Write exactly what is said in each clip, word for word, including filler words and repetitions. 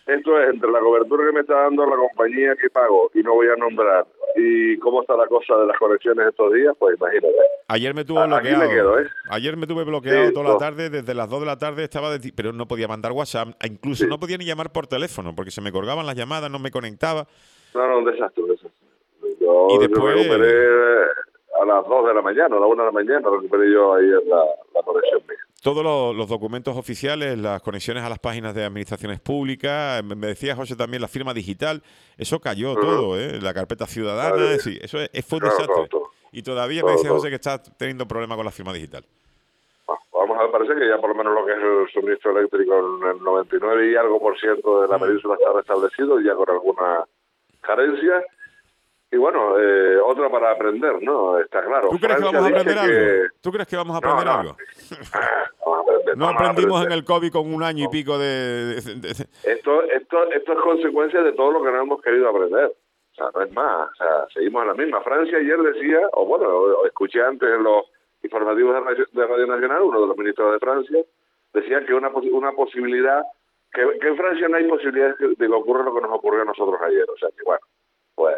esto es entre la cobertura que me está dando la compañía que pago, y no voy a nombrar, y cómo está la cosa de las conexiones estos días, pues imagínate. Ayer me tuvo A, bloqueado. Aquí me quedo, ¿eh? Ayer me tuve bloqueado Sí, toda la no, tarde, desde las dos de la tarde estaba, de, pero no podía mandar WhatsApp, incluso sí. no podía ni llamar por teléfono, porque se me colgaban las llamadas, no me conectaba. No, no, un desastre, un desastre. Y Yo, yo después, recuperé a las dos de la mañana, a la una de la mañana, recuperé yo ayer la, la conexión mía. todos los, los documentos oficiales, las conexiones a las páginas de administraciones públicas, me, me decía José también la firma digital, eso cayó Uh-huh. todo, ¿eh? La carpeta ciudadana, Madre sí, eso es, fue un Claro, todo, desastre. todo, Y todavía me todo, dice todo. José que está teniendo problemas con la firma digital. Bueno, vamos a ver, parece que ya por lo menos lo que es el suministro eléctrico en el noventa y nueve y algo por ciento de la península está restablecido, ya con alguna carencia. Y bueno, eh, otra para aprender, ¿no? Está claro. ¿Tú crees que Francia vamos a dice aprender que... algo? ¿Tú crees que vamos a No, aprender no. algo? Vamos a aprender, No vamos a aprendimos aprender. en el COVID con un año y No. pico de... de- de- Esto, esto, esto es consecuencia de todo lo que no hemos querido aprender. O sea, no es más. O sea, seguimos en la misma. Francia ayer decía, o bueno, o escuché antes en los informativos de Radio, de Radio Nacional, uno de los ministros de Francia, decía que una, posi- una posibilidad, que, que en Francia no hay posibilidad de que ocurra lo que nos ocurrió a nosotros ayer. O sea, que bueno, pues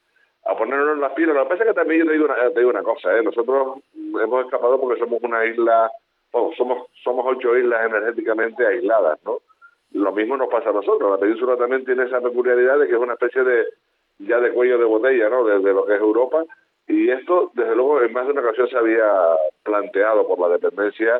a ponernos las pilas. Lo que pasa es que también yo te digo una, te digo una cosa, ¿eh? Nosotros hemos escapado porque somos una isla, bueno, somos, somos ocho islas energéticamente aisladas, ¿no? Lo mismo nos pasa a nosotros. La península también tiene esa peculiaridad de que es una especie de, ya de cuello de botella, ¿no? Desde lo que es Europa. Y esto, desde luego, en más de una ocasión se había planteado por la dependencia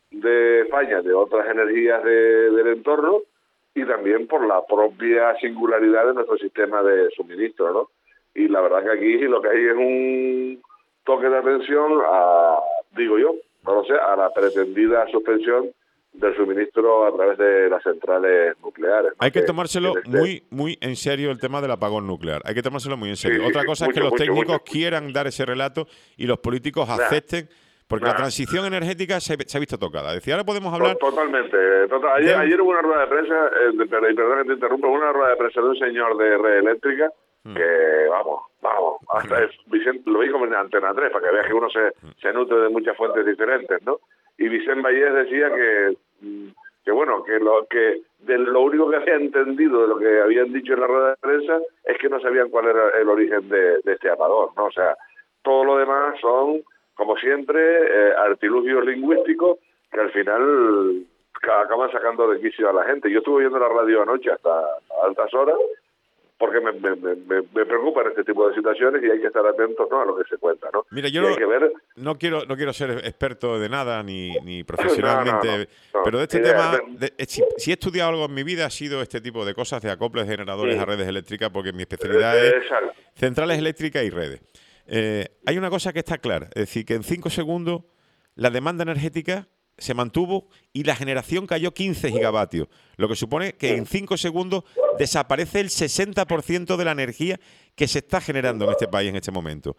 de España de otras energías de, del entorno, y también por la propia singularidad de nuestro sistema de suministro, ¿no? Y la verdad que aquí lo que hay es un toque de atención a, digo yo, no lo sé, a la pretendida suspensión del suministro a través de las centrales nucleares, ¿no? Hay que Que, tomárselo que este, muy, muy en serio el tema del apagón nuclear. Hay que tomárselo muy en sí, serio. sí, Otra sí, cosa es que mucho, los mucho, técnicos mucho. quieran dar ese relato y los políticos Nah, acepten, porque la nah. transición energética se, se ha visto tocada. Es decir, ahora podemos To- hablar Totalmente. Total. Ayer, de un... ayer hubo una rueda de prensa, eh, de- perdón, perdón que te interrumpa, una rueda de prensa de un señor de Red Eléctrica que, vamos, vamos, hasta es, Vicente, lo vi como en Antena tres, para que veas que uno se, se nutre de muchas fuentes diferentes, ¿no? Y Vicente Vallés decía que, mm, que bueno, que lo que de lo único que había entendido de lo que habían dicho en la rueda de prensa es que no sabían cuál era el origen de, de este apagón, ¿no? O sea, todo lo demás son, como siempre, eh, artilugios lingüísticos que al final ca- acaban sacando de quicio a la gente. Yo estuve viendo la radio anoche hasta a altas horas porque me, me, me, me preocupan este tipo de situaciones y hay que estar atentos, ¿no?, a lo que se cuenta, ¿no? Mira, yo Y hay no, que ver... no quiero no quiero ser experto de nada ni, ni No, no, no, profesionalmente, no, pero de este idea, tema, de- de- si, si he estudiado algo en mi vida ha sido este tipo de cosas de acoples de generadores Sí. a redes eléctricas, porque mi eh, especialidad eh, es exacto. centrales eléctricas y redes. Eh, hay una cosa que está clara, es decir, que en cinco segundos la demanda energética se mantuvo y la generación cayó quince gigavatios, lo que supone que en cinco segundos desaparece el sesenta por ciento de la energía que se está generando en este país en este momento.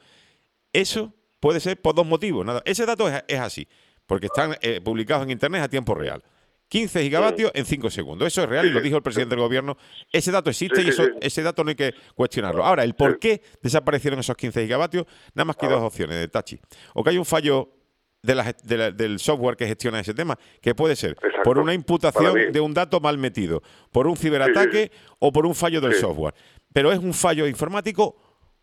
Eso puede ser por dos motivos. Nada. Ese dato es, es así, porque están eh, publicados en Internet a tiempo real. quince gigavatios en cinco segundos. Eso es real Sí, y lo sí, dijo el presidente del gobierno. Ese dato existe sí, y sí, eso, sí. ese dato no hay que cuestionarlo. Ahora, el por Sí. qué desaparecieron esos quince gigavatios, nada más que Ah. dos opciones de Tachi. O que hay un fallo de la, de la, del software que gestiona ese tema, que puede ser Exacto. por una Para imputación mí. de un dato mal metido, por un ciberataque Sí, sí, o por un fallo del Sí. software. Pero es un fallo informático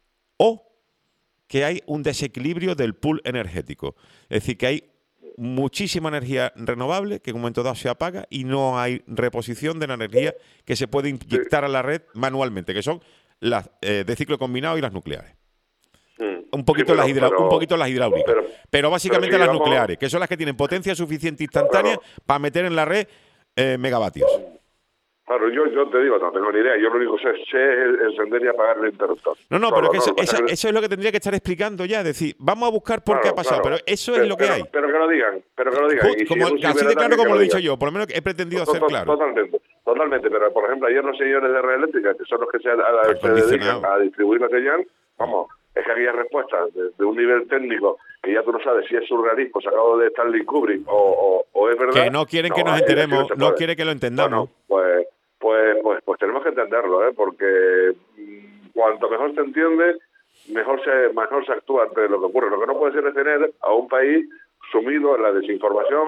o que hay un desequilibrio del pool energético. Es decir, que hay muchísima energía renovable que en un momento dado se apaga y no hay reposición de la energía que se puede inyectar a la red manualmente, que son las eh, de ciclo combinado y las nucleares. Mm. Un poquito, Sí, las, pero, hidra- pero, un poquito las hidráulicas. pero, Pero básicamente pero si las vamos- nucleares, que son las que tienen potencia suficiente instantánea Claro. para meter en la red eh, megavatios. Claro, yo, yo te digo, no tengo ni idea. Yo lo único que sé, sé es encender y apagar el interruptor. No, no, Solo, pero es que eso, lo que pasa eso- que- eso es lo que tendría que estar explicando ya. Es decir, vamos a buscar por qué Claro, ha pasado, claro. pero eso es Pero- lo que pero- hay. Pero que lo digan, pero que lo digan. Just- Y si como, es un así de ciberataque, claro que como lo he dicho digan. yo, por lo menos he pretendido To- hacer to- claro. Totalmente, totalmente. Pero, por ejemplo, ayer los señores de Red Eléctrica, que son los que se, a- a- Están se dedican condicionados. a distribuir la señal, vamos, es que aquella respuesta de, de un nivel técnico que ya tú no sabes si es surrealismo sacado de Stanley Kubrick o, o, o es verdad. Que no quieren que nos así- así enteremos, se no puede. quiere que lo entendamos. Bueno, pues, pues, pues, pues tenemos que entenderlo, ¿eh? Porque mm, cuanto mejor se entiende, mejor se, mejor se actúa ante lo que ocurre. Lo que no puede ser es tener a un país sumido en la desinformación,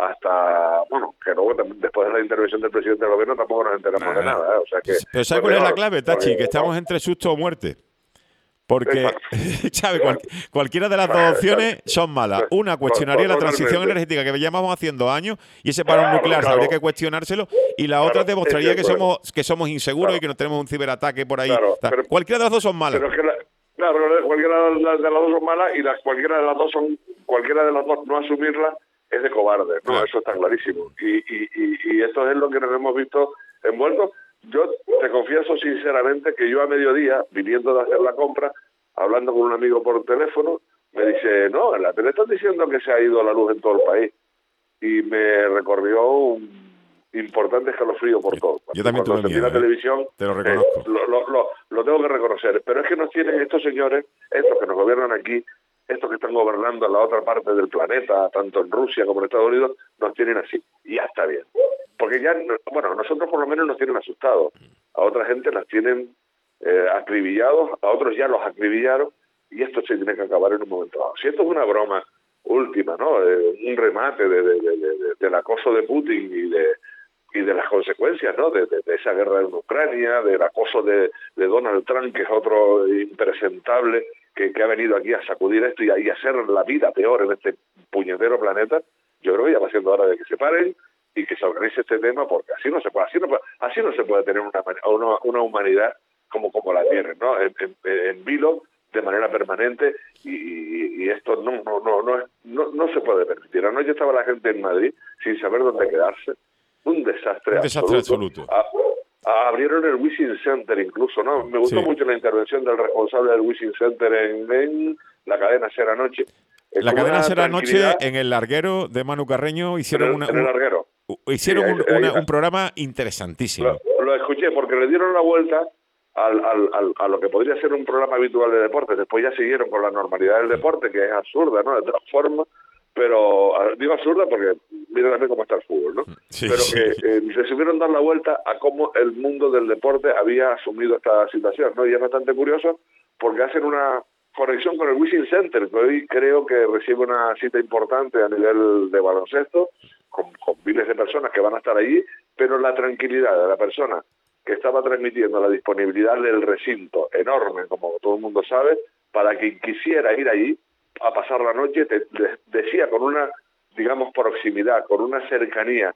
hasta, bueno, que luego también, después de la intervención del presidente del gobierno tampoco nos enteramos de nada, ¿eh? O sea que, pero ¿sabes cuál es la clave, Tachi? Que estamos entre susto o muerte. Porque, ¿sabes? Cual, cualquiera de las dos opciones son malas. Una cuestionaría la transición energética que llevamos haciendo años y ese parón claro, nuclear claro. habría que cuestionárselo. Y la claro, otra demostraría que somos que somos inseguros claro. y que nos tenemos un ciberataque por ahí. Claro, pero, cualquiera de las dos son malas. Pero es que la, claro, cualquiera de las, de las dos son malas y las, cualquiera de las dos son cualquiera de las dos no asumirla es de cobarde, ¿no? Claro. Eso está clarísimo. Y, y, y, y esto es lo que nos hemos visto envueltos. Yo te confieso sinceramente que yo a mediodía, viniendo de hacer la compra, hablando con un amigo por teléfono, me dice, no, en la tele están diciendo que se ha ido la luz en todo el país. Y me recorrió un importante escalofrío por todo. Yo también tuve miedo, la ¿eh? televisión, te lo reconozco. Eh, lo, lo, lo, lo tengo que reconocer. Pero es que nos tienen estos señores, estos que nos gobiernan aquí, estos que están gobernando en la otra parte del planeta, tanto en Rusia como en Estados Unidos, nos tienen así. Y ya está bien. Porque ya, bueno, nosotros por lo menos nos tienen asustados. A otra gente las tienen eh, acribillados, a otros ya los acribillaron, y esto se tiene que acabar en un momento dado. Si esto es una broma última, ¿no? Eh, un remate de, de, de, de, del acoso de Putin y de y de las consecuencias, ¿no? De, de, de esa guerra en Ucrania, del acoso de, de Donald Trump, que es otro impresentable que, que ha venido aquí a sacudir esto y a, y a hacer la vida peor en este puñetero planeta. Yo creo que ya va siendo hora de que se paren y que se organice este tema, porque así no se puede, así no, así no se puede tener una, una, una humanidad como, como la tienen, ¿no? En, en, en vilo, de manera permanente, y, y, y esto no, no, no, no, no, no se puede permitir. Anoche estaba la gente en Madrid sin saber dónde quedarse. Un desastre, un desastre absoluto. absoluto. A, a, abrieron el Wishing Center incluso, ¿no? Me gustó sí. mucho la intervención del responsable del Wishing Center en, en la cadena Ser Anoche. La cadena Ser Anoche en el larguero de Manu Carreño hicieron en el, una, en el larguero. Un, hicieron sí, ahí, un, una, ahí, un programa interesantísimo. Lo, lo escuché porque le dieron la vuelta al, al, al, a lo que podría ser un programa habitual de deporte. Después ya siguieron con la normalidad del deporte, que es absurda, ¿no? De todas formas. Pero digo absurda porque mira también cómo está el fútbol, ¿no? Sí, pero sí. que eh, decidieron dar la vuelta a cómo el mundo del deporte había asumido esta situación, ¿no? Y es bastante curioso porque hacen una conexión con el Wishing Center, que hoy creo que recibe una cita importante a nivel de baloncesto, con, con miles de personas que van a estar allí, pero la tranquilidad de la persona que estaba transmitiendo, la disponibilidad del recinto enorme, como todo el mundo sabe, para quien quisiera ir allí a pasar la noche, te, te decía con una, digamos, proximidad, con una cercanía.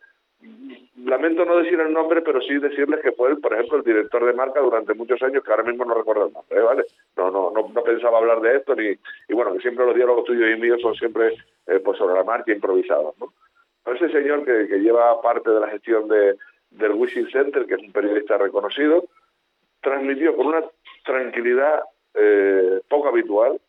Lamento no decir el nombre, pero sí decirles que fue, por ejemplo, el director de marca durante muchos años, que ahora mismo no recuerdo el nombre, ¿vale? No, no, no, no pensaba hablar de esto, ni y bueno, que siempre los diálogos tuyos y míos son siempre eh, pues sobre la marcha, improvisados, ¿no? Ese señor que, que lleva parte de la gestión de, del Wishing Center, que es un periodista reconocido, transmitió con una tranquilidad eh, poco habitual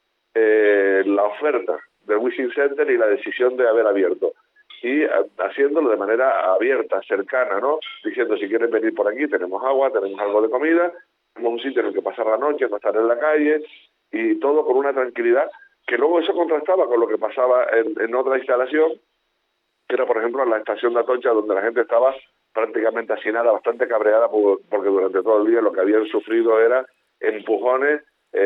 Eh, la oferta del Wishing Center y la decisión de haber abierto y a, haciéndolo de manera abierta, cercana, ¿no? Diciendo, si quieren venir por aquí, tenemos agua, tenemos algo de comida, tenemos un sitio en el que pasar la noche, no estar en la calle, y todo con una tranquilidad que luego eso contrastaba con lo que pasaba en, en otra instalación, que era, por ejemplo, en la estación de Atocha, donde la gente estaba prácticamente hacinada, bastante cabreada, por, porque durante todo el día lo que habían sufrido era empujones,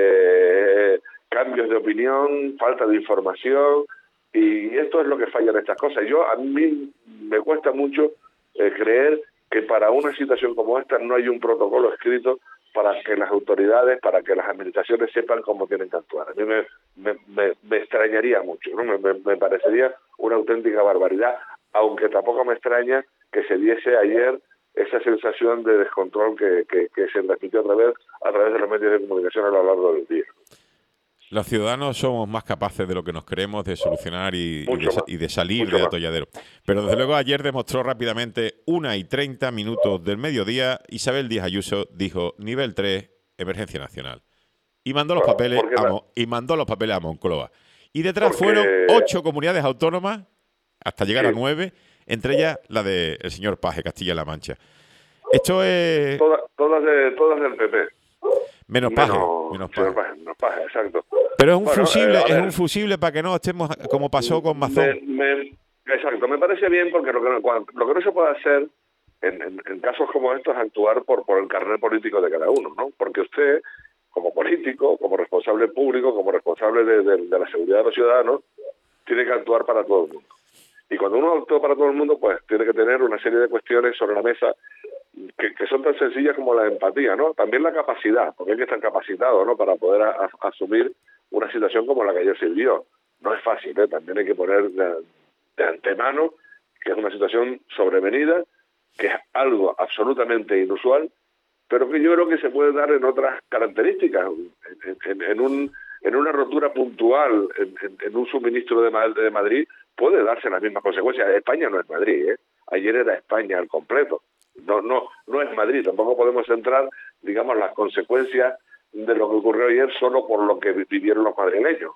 eh, cambios de opinión, falta de información, y esto es lo que falla en estas cosas. Yo, a mí me cuesta mucho eh, creer que para una situación como esta no hay un protocolo escrito para que las autoridades, para que las administraciones sepan cómo tienen que actuar. A mí me, me, me, me extrañaría mucho, ¿no? Me, me, me parecería una auténtica barbaridad, aunque tampoco me extraña que se diese ayer esa sensación de descontrol que, que, que se transmitió a través, a través de los medios de comunicación a lo largo del día. Los ciudadanos somos más capaces de lo que nos creemos de solucionar y, y, de, y de salir del atolladero. Pero desde luego ayer demostró rápidamente una y treinta minutos del mediodía, Isabel Díaz Ayuso dijo nivel tres, emergencia nacional. Y mandó los papeles a, Mo, y mandó los papeles a Moncloa. Y detrás porque... fueron ocho comunidades autónomas, hasta llegar sí. a nueve, entre ellas la del de señor Paje, Castilla-La Mancha. Esto es... Todas, todas, de, todas del P P. Menos Paje, menos, menos Paje. Menos Paje, exacto. Pero es un bueno, fusible, eh, es un fusible para que no estemos como pasó con Mazón. Me, me, exacto, me parece bien porque lo que no, lo que no se puede hacer en, en, en casos como estos es actuar por, por el carnet político de cada uno, ¿no? Porque usted, como político, como responsable público, como responsable de, de, de la seguridad de los ciudadanos, tiene que actuar para todo el mundo. Y cuando uno adoptó para todo el mundo, pues tiene que tener una serie de cuestiones sobre la mesa que, que son tan sencillas como la empatía, ¿no? También la capacidad, porque hay que estar capacitado, ¿no? Para poder a, a, asumir una situación como la que ayer se vivió. No es fácil, ¿eh? También hay que poner de, de antemano que es una situación sobrevenida, que es algo absolutamente inusual, pero que yo creo que se puede dar en otras características, en, en, en un en una rotura puntual, en, en, en un suministro de, de Madrid, puede darse las mismas consecuencias. España no es Madrid, ¿eh? Ayer era España al completo. No, no, no es Madrid. Tampoco podemos centrar, digamos, las consecuencias de lo que ocurrió ayer solo por lo que vivieron los madrileños.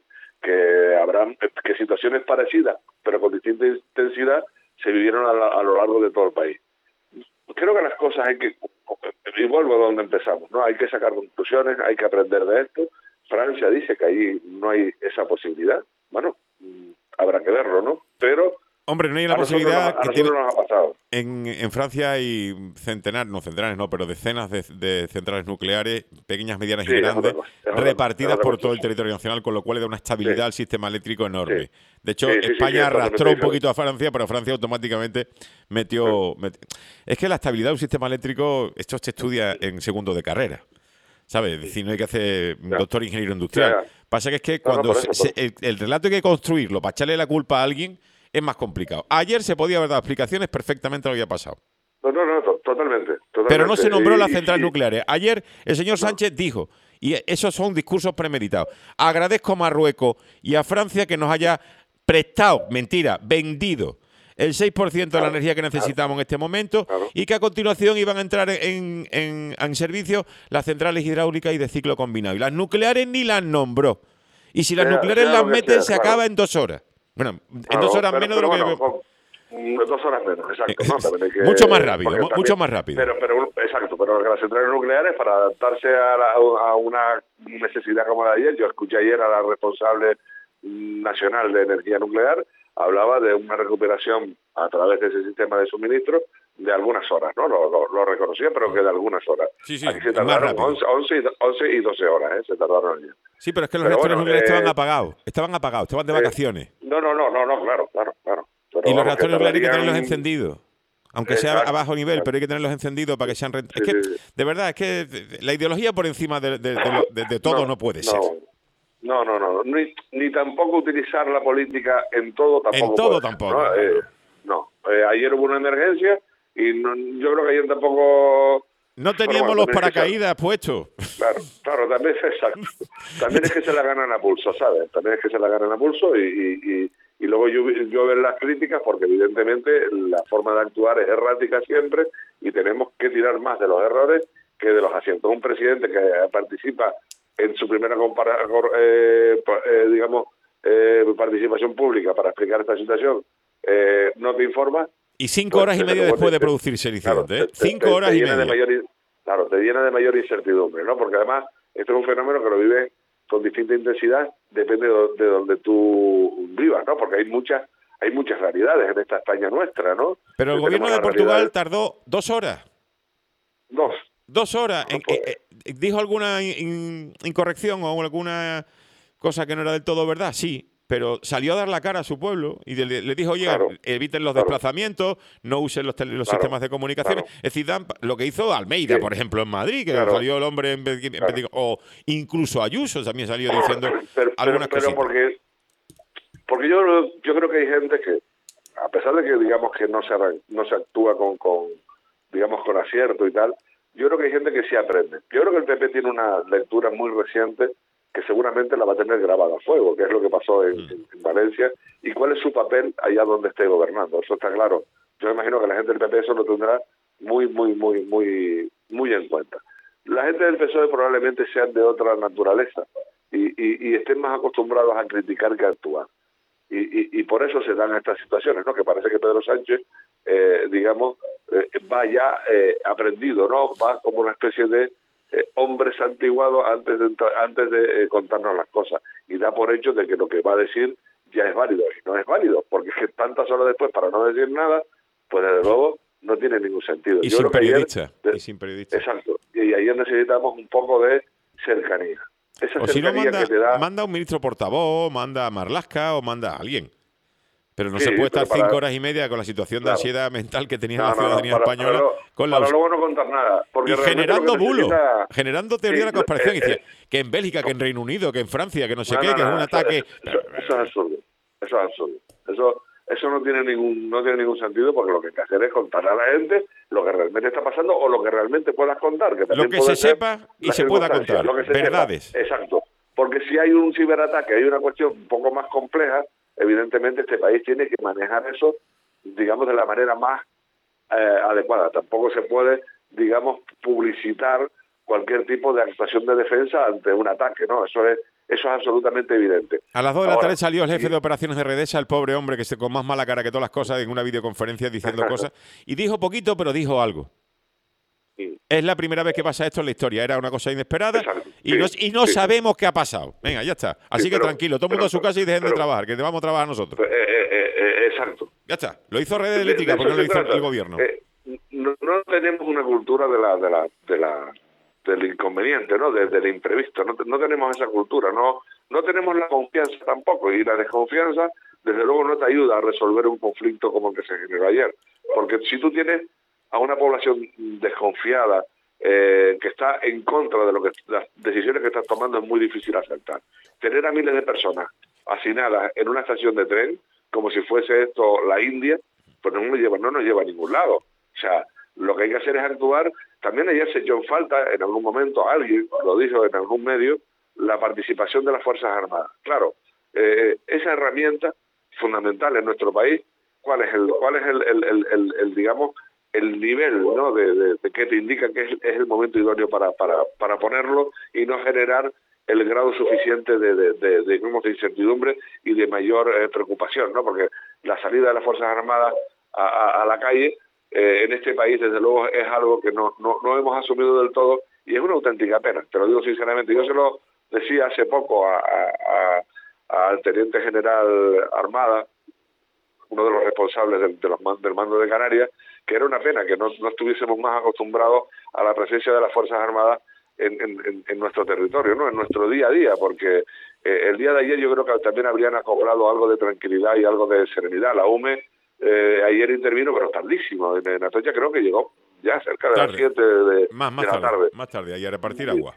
Que habrán que situaciones parecidas, pero con distinta intensidad, se vivieron a, la, a lo largo de todo el país. Creo que las cosas hay que, y vuelvo a donde empezamos, ¿no? Hay que sacar conclusiones, hay que aprender de esto. Francia dice que ahí no hay esa posibilidad. Bueno, habrá que verlo, ¿no? Pero hombre, no hay la a posibilidad nosotros, que a tiene... nosotros nos ha pasado. En, en Francia hay centenares, no centenares, no, pero decenas de, de centrales nucleares, pequeñas, medianas Sí, y grandes, es otra cosa, repartidas es otra por cosa. todo el territorio nacional, con lo cual le da una estabilidad Sí. al sistema eléctrico enorme. Sí. De hecho, Sí, sí, sí, España sí, es arrastró totalmente un poquito a Francia, pero Francia automáticamente metió... Sí. meti- Es que la estabilidad de un sistema eléctrico, esto se estudia en segundo de carrera, ¿sabes? Es decir, no hay que hacer Ya. doctor ingeniero industrial. Ya, ya. Pasa que es que No, no, cuando por se- eso, por se- el, el relato hay que construirlo para echarle la culpa a alguien es más complicado. Ayer se podía haber dado explicaciones perfectamente a lo que había pasado. No, no, no, to- totalmente, totalmente. Pero no se nombró Y- las y- centrales y- nucleares. Ayer el señor Sánchez dijo, y esos son discursos premeditados, agradezco a Marruecos y a Francia que nos haya prestado, mentira, vendido el seis por ciento de la Claro, energía que necesitamos en este momento claro. y que a continuación iban a entrar en, en, en servicio las centrales hidráulicas y de ciclo combinado. Y las nucleares ni las nombró. Y si las Sea- nucleares sea las lo que meten, sea, se claro. acaba en dos horas. Bueno, en Claro, dos horas pero- menos de pero lo que... bueno, con- mm, dos horas menos, exacto. ¿no? También hay que- Mucho más rápido, porque mu- mucho más rápido. Pero, pero, exacto, pero que las centrales nucleares, para adaptarse a, la- a una necesidad como la de ayer, yo escuché ayer a la responsable nacional de energía nuclear, hablaba de una recuperación a través de ese sistema de suministro de algunas horas, ¿no? Lo, lo, lo reconocía, pero que de algunas horas. Sí, sí, Aquí se es más tardaron rápido. once, once, y, once y doce horas, ¿eh? Se tardaron ayer. Sí, pero es que los Pero reactores bueno, nucleares eh, estaban apagados. Estaban apagados, estaban de Eh, vacaciones. No, no, no, no, no, claro, claro, claro. Pero Y los vamos, reactores que nucleares hay que tardarían- tenerlos encendidos. Aunque sea Exacto, a bajo nivel, exacto. pero hay que tenerlos encendidos para que sean rentables. Sí, Es sí, que, sí. de verdad, es que la ideología por encima de, de- de lo- de- de todo no, puede ser. No, no, no, no. Ni, ni tampoco utilizar la política en todo tampoco. En todo puede ser, tampoco, ¿no? no, Eh, no. Eh, ayer hubo una emergencia y no- yo creo que ayer tampoco... No Pero teníamos bueno, los también es que paracaídas puestos. Claro, claro, también es exacto. También es que se la ganan a pulso, ¿sabes? También es que se la ganan a pulso y, y, y, y luego yo, yo ver las críticas porque evidentemente la forma de actuar es errática siempre y tenemos que tirar más de los errores que de los aciertos. Un presidente que participa en su primera compara eh, eh, digamos eh, participación pública para explicar esta situación eh, no te informa. Y cinco Pues, horas y desde media luego después te- de producirse el Claro, incidente. ¿eh? te- te- Cinco te- horas te y llena de media. mayor, claro, te llena de mayor incertidumbre, ¿no? Porque además esto es un fenómeno que lo vive con distinta intensidad, depende de, do- de donde tú vivas, ¿no? Porque hay muchas hay muchas realidades en esta España nuestra, ¿no? Pero el Tenemos gobierno de las Portugal realidades- tardó dos horas. Dos. Dos horas. No, En- pues. eh, eh, ¿Dijo alguna in- incorrección o alguna cosa que no era del todo verdad? Sí, pero salió a dar la cara a su pueblo y le, le dijo, oye, Claro, eviten los claro. desplazamientos, no usen los, tele- los Claro, sistemas de comunicaciones. claro. Es decir, dan pa- lo que hizo Almeida, Sí. por ejemplo, en Madrid, que Claro. salió el hombre en vez, en vez de- o incluso Ayuso también salió diciendo pero, algunas pero, pero cositas. porque porque yo yo creo que hay gente que a pesar de que digamos que no se arran- no se actúa con, con digamos con acierto y tal, yo creo que hay gente que sí aprende. Yo creo que el P P tiene una lectura muy reciente que seguramente la va a tener grabada a fuego, que es lo que pasó en, en- en Valencia y cuál es su papel allá donde esté gobernando. Eso está claro. Yo me imagino que la gente del P P eso lo tendrá muy muy muy muy muy en cuenta. La gente del P S O E probablemente sean de otra naturaleza y, y, y estén más acostumbrados a criticar que a actuar. Y, y, y por eso se dan estas situaciones, ¿no? Que parece que Pedro Sánchez, eh, digamos, eh, va ya eh, aprendido, ¿no? Va como una especie de eh, hombre santiguado antes de, antes de eh, contarnos las cosas. Y da por hecho de que lo que va a decir ya es válido. Y no es válido, porque es que tantas horas después para no decir nada, pues desde luego no tiene ningún sentido. Y Yo sin creo que ayer- periodista. de- Y sin periodista. Exacto. Y ayer necesitamos un poco de cercanía. Esa O si no, cercanía manda, que te da... manda un ministro portavoz, manda a Marlaska o manda a alguien. Pero no Sí, se puede estar para, cinco horas y media con la situación claro, de ansiedad mental que tenía no, la no, ciudadanía no, para, española. para, lo, con la para luego no contar nada. Porque y generando bulos, necesita... generando teoría sí, de la conspiración. eh, Y decía eh, que en Bélgica, que en Reino Unido, que en Francia, que no sé no, qué, no, que es no, un eso, ataque... eso, eso es absurdo. Eso es absurdo. Eso, eso no tiene ningún no tiene ningún sentido, porque lo que hay que hacer es contar a la gente lo que realmente está pasando o lo que realmente puedas contar, que Lo también que puede se ser sepa y la se pueda circunstancia, contar. lo que se Verdades. sepa. Exacto. Porque si hay un ciberataque, hay una cuestión un poco más compleja, evidentemente este país tiene que manejar eso, digamos, de la manera más eh, adecuada. Tampoco se puede, digamos, publicitar cualquier tipo de actuación de defensa ante un ataque, ¿no? Eso es eso es absolutamente evidente. A las dos de la Ahora, tarde salió el jefe sí. de operaciones de Redesa, el pobre hombre que se con más mala cara que todas las cosas, en una videoconferencia diciendo cosas, y dijo poquito, pero dijo algo. Sí. Es la primera vez que pasa esto en la historia. Era una cosa inesperada. Exacto. y Sí, no, y no sí. sabemos qué ha pasado. Venga, ya está. Así Sí, que pero, tranquilo, todo el mundo pero, a su casa y dejen pero, de trabajar, que vamos a trabajar nosotros. Eh, eh, eh, exacto. Ya está. Lo hizo Red De, Eléctrica, de porque eso no lo se hizo trata. el gobierno. Eh, no, no tenemos una cultura de la de la de la del inconveniente, ¿no? De, del imprevisto. No, no tenemos esa cultura. No no tenemos la confianza tampoco, y la desconfianza desde luego no te ayuda a resolver un conflicto como el que se generó ayer, porque si tú tienes a una población desconfiada, eh, que está en contra de lo que las decisiones que están tomando, es muy difícil aceptar. Tener a miles de personas hacinadas en una estación de tren como si fuese esto la India, pues no nos lleva, no nos lleva a ningún lado. O sea, lo que hay que hacer es actuar. También ayer se echó en falta, en algún momento alguien lo dijo en algún medio, la participación de las Fuerzas Armadas. Claro, eh, esa herramienta fundamental en nuestro país, ¿cuál es el, cuál es el, el, el, el, el digamos, el nivel, ¿no?, de, de, de que te indica que es, es el momento idóneo para, para, para ponerlo y no generar el grado suficiente de, de, de, de, de incertidumbre y de mayor eh, preocupación, ¿no? Porque la salida de las Fuerzas Armadas a, a, a la calle eh, en este país, desde luego, es algo que no, no, no hemos asumido del todo, y es una auténtica pena, te lo digo sinceramente. Yo se lo decía hace poco a, a, a, al teniente general Armada, uno de los responsables del, de los, del mando de Canarias, que era una pena que no, no estuviésemos más acostumbrados a la presencia de las Fuerzas Armadas en, en, en nuestro territorio, ¿no?, en nuestro día a día, porque eh, el día de ayer yo creo que también habrían acoplado algo de tranquilidad y algo de serenidad. La U M E eh, ayer intervino, pero tardísimo. En, en Atocha creo que llegó ya cerca de tarde. las siete de, más, más de la tarde, tarde. Más tarde, ahí a repartir agua.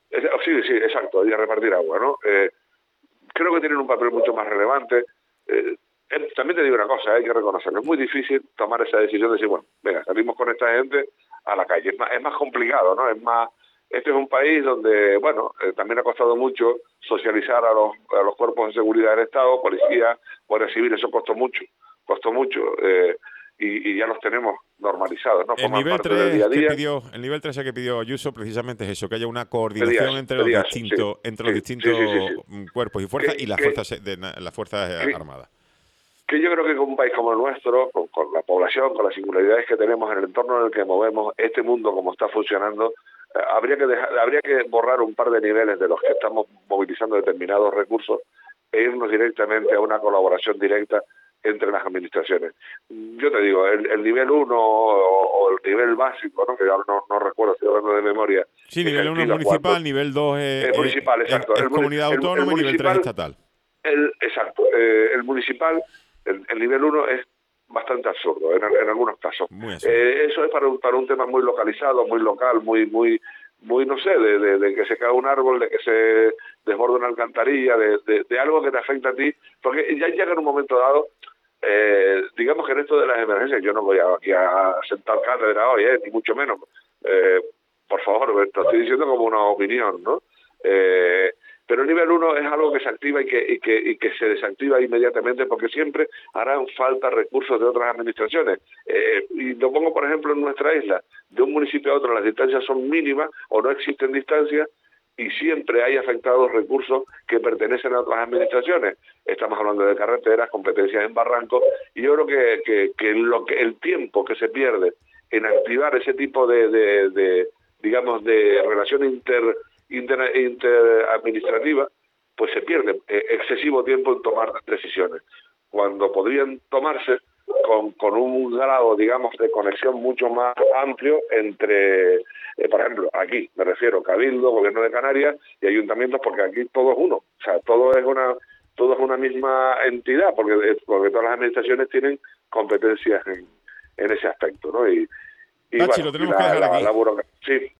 Sí, sí, exacto, y a repartir agua, ¿no? Eh, creo que tienen un papel mucho más relevante. Eh, eh, también te digo una cosa, hay que reconocerlo, es muy difícil tomar esa decisión de decir, bueno, venga, salimos con esta gente a la calle. Es más, es más complicado, ¿no? Es más, este es un país donde, bueno, eh, también ha costado mucho socializar a los, a los cuerpos de seguridad del Estado, policía, guardia civil, eso costó mucho, costó mucho, eh, y, y ya los tenemos normalizados, ¿no? El Forman nivel parte del día a tres día. que pidió, el nivel tres que pidió Ayuso precisamente es eso, que haya una coordinación Pedías, entre pedías, los distintos, sí, entre sí, los distintos sí, sí, sí, sí. cuerpos y fuerzas que, y las que, fuerzas de las fuerzas que, armadas. Que yo creo que con un país como el nuestro, con, con la población, con las singularidades que tenemos en el entorno en el que movemos, este mundo como está funcionando, eh, habría que dejar, habría que borrar un par de niveles de los que estamos movilizando determinados recursos e irnos directamente a una colaboración directa entre las administraciones. Yo te digo, el, el nivel uno o, o el nivel básico, ¿no?, que no, no recuerdo, estoy hablando de memoria. Sí, nivel uno es municipal, cuando, nivel dos es, es, municipal, es, exacto. es el, comunidad el, autónoma el y nivel tres estatal. El, exacto, eh, el municipal, el, el nivel uno es bastante absurdo en, en algunos casos. Eh, eso es para un, para un tema muy localizado, muy local, muy, muy, muy no sé, de, de, de que se cae un árbol, de que se desborda una alcantarilla, de, de, de algo que te afecta a ti, porque ya llega en un momento dado, eh, digamos que en esto de las emergencias, yo no voy a, aquí a sentar cátedra hoy, eh, ni mucho menos, eh, por favor, te lo estoy diciendo como una opinión, ¿no? Eh, pero el nivel uno es algo que se activa y que, y, que, y que se desactiva inmediatamente, porque siempre harán falta recursos de otras administraciones. Eh, y lo pongo, por ejemplo, en nuestra isla. De un municipio a otro las distancias son mínimas o no existen distancias, y siempre hay afectados recursos que pertenecen a otras administraciones. Estamos hablando de carreteras, competencias en barrancos, y yo creo que, que, que, lo que el tiempo que se pierde en activar ese tipo de, de, de digamos, de relación inter Inter, interadministrativa, pues se pierde eh, excesivo tiempo en tomar decisiones, cuando podrían tomarse con, con un grado, digamos, de conexión mucho más amplio entre, eh, por ejemplo, aquí, me refiero, Cabildo, Gobierno de Canarias y ayuntamientos, porque aquí todo es uno, o sea, todo es una, todos una misma entidad, porque, porque todas las administraciones tienen competencias en, en ese aspecto, ¿no? Y, y Pachi, bueno, lo tenemos la, que dejar la, aquí. la, la sí.